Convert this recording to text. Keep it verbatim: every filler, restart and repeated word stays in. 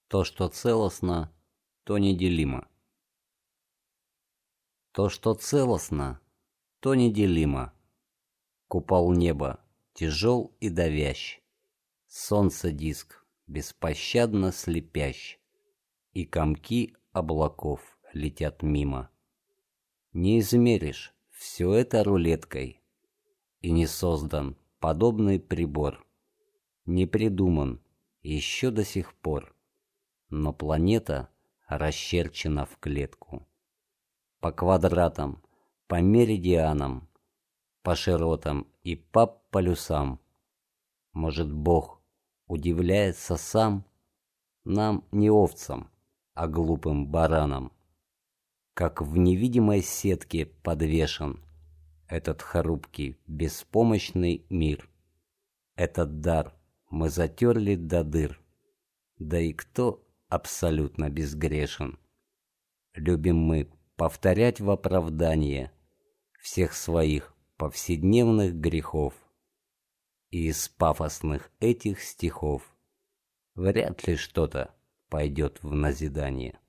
То, что целостно, то неделимо. То, что целостно, то неделимо. Купол неба тяжел и давящ, солнце диск беспощадно слепящ, и комки облаков летят мимо. Не измеришь все это рулеткой, и не создан подобный прибор, не придуман еще до сих пор, но планета расчерчена в клетку. По квадратам, по меридианам, по широтам и по полюсам. Может, Бог удивляется сам нам, не овцам, а глупым баранам, как в невидимой сетке подвешен этот хрупкий, беспомощный мир. Этот дар мы затерли до дыр, да и кто абсолютно безгрешен? Любим мы повторять в оправдание всех своих повседневных грехов, и из пафосных этих стихов вряд ли что-то пойдет в назидание.